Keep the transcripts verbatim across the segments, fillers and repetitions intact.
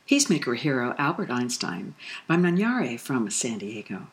Peacemaker hero Albert Einstein by Manyare from San Diego.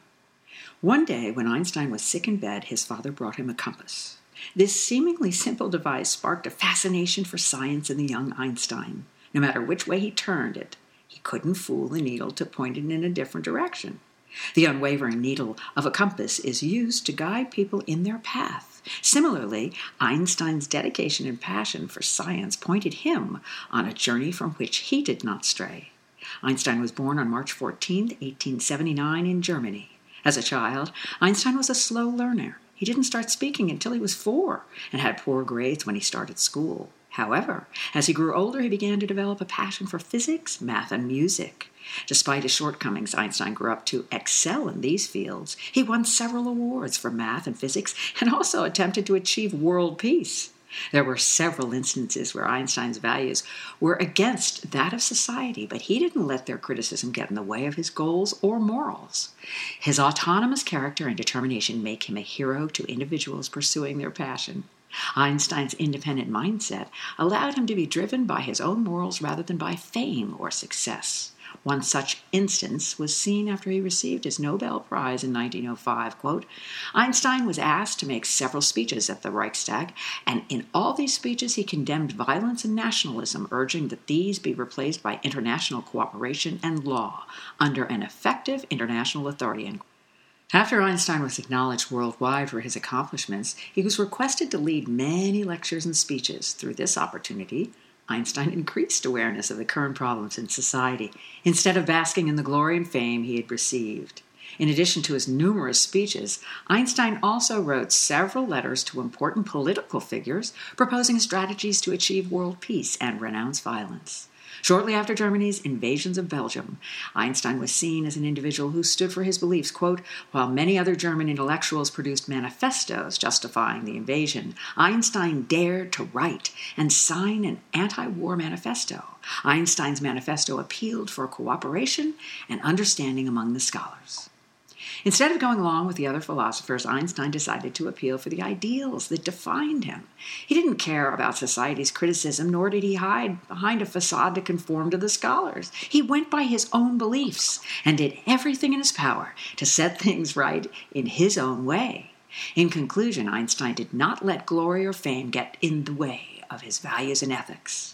One day, when Einstein was sick in bed, his father brought him a compass. This seemingly simple device sparked a fascination for science in the young Einstein. No matter which way he turned it, he couldn't fool the needle to point it in a different direction. The unwavering needle of a compass is used to guide people in their path. Similarly, Einstein's dedication and passion for science pointed him on a journey from which he did not stray. Einstein was born on March fourteenth, eighteen seventy-nine in Germany. As a child, Einstein was a slow learner. He didn't start speaking until he was four and had poor grades when he started school. However, as he grew older, he began to develop a passion for physics, math, and music. Despite his shortcomings, Einstein grew up to excel in these fields. He won several awards for math and physics and also attempted to achieve world peace. There were several instances where Einstein's values were against that of society, but he didn't let their criticism get in the way of his goals or morals. His autonomous character and determination make him a hero to individuals pursuing their passion. Einstein's independent mindset allowed him to be driven by his own morals rather than by fame or success. One such instance was seen after he received his Nobel Prize in nineteen oh five. Quote, Einstein was asked to make several speeches at the Reichstag, and in all these speeches he condemned violence and nationalism, urging that these be replaced by international cooperation and law under an effective international authority. After Einstein was acknowledged worldwide for his accomplishments, he was requested to lead many lectures and speeches. Through this opportunity, Einstein increased awareness of the current problems in society, instead of basking in the glory and fame he had received. In addition to his numerous speeches, Einstein also wrote several letters to important political figures, proposing strategies to achieve world peace and renounce violence. Shortly after Germany's invasions of Belgium, Einstein was seen as an individual who stood for his beliefs. Quote, while many other German intellectuals produced manifestos justifying the invasion, Einstein dared to write and sign an anti-war manifesto. Einstein's manifesto appealed for cooperation and understanding among the scholars. Instead of going along with the other philosophers, Einstein decided to appeal for the ideals that defined him. He didn't care about society's criticism, nor did he hide behind a facade to conform to the scholars. He went by his own beliefs and did everything in his power to set things right in his own way. In conclusion, Einstein did not let glory or fame get in the way of his values and ethics.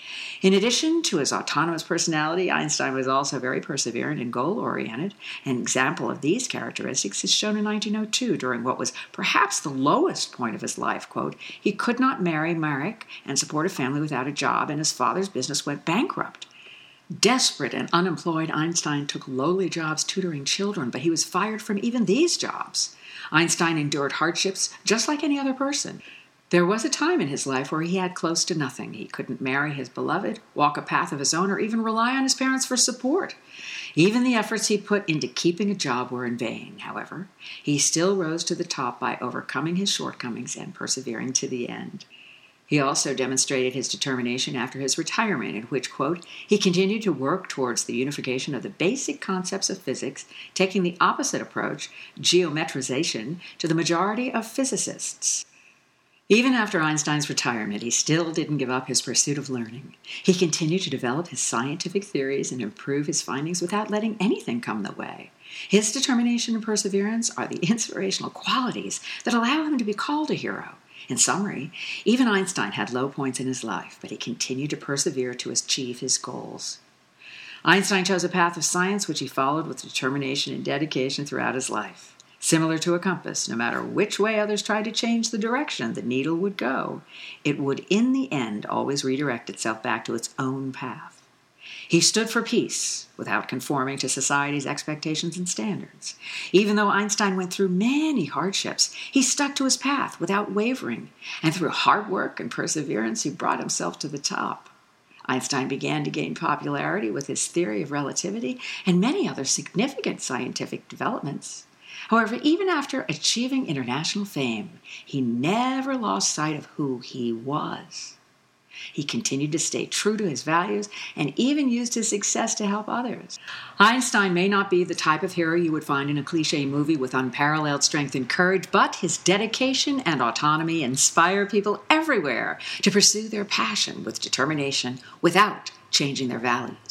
In addition to his autonomous personality, Einstein was also very perseverant and goal-oriented. An example of these characteristics is shown in nineteen oh two during what was perhaps the lowest point of his life. Quote, he could not marry Marek and support a family without a job, and his father's business went bankrupt. Desperate and unemployed, Einstein took lowly jobs tutoring children, but he was fired from even these jobs. Einstein endured hardships just like any other person. There was a time in his life where he had close to nothing. He couldn't marry his beloved, walk a path of his own, or even rely on his parents for support. Even the efforts he put into keeping a job were in vain. However, he still rose to the top by overcoming his shortcomings and persevering to the end. He also demonstrated his determination after his retirement, in which, quote, he continued to work towards the unification of the basic concepts of physics, taking the opposite approach, geometrization, to the majority of physicists. Even after Einstein's retirement, he still didn't give up his pursuit of learning. He continued to develop his scientific theories and improve his findings without letting anything come in the way. His determination and perseverance are the inspirational qualities that allow him to be called a hero. In summary, even Einstein had low points in his life, but he continued to persevere to achieve his goals. Einstein chose a path of science which he followed with determination and dedication throughout his life. Similar to a compass, no matter which way others tried to change the direction the needle would go, it would in the end always redirect itself back to its own path. He stood for peace without conforming to society's expectations and standards. Even though Einstein went through many hardships, he stuck to his path without wavering, and through hard work and perseverance, he brought himself to the top. Einstein began to gain popularity with his theory of relativity and many other significant scientific developments. However, even after achieving international fame, he never lost sight of who he was. He continued to stay true to his values and even used his success to help others. Einstein may not be the type of hero you would find in a cliché movie with unparalleled strength and courage, but his dedication and autonomy inspire people everywhere to pursue their passion with determination without changing their values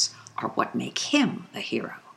are what make him a hero.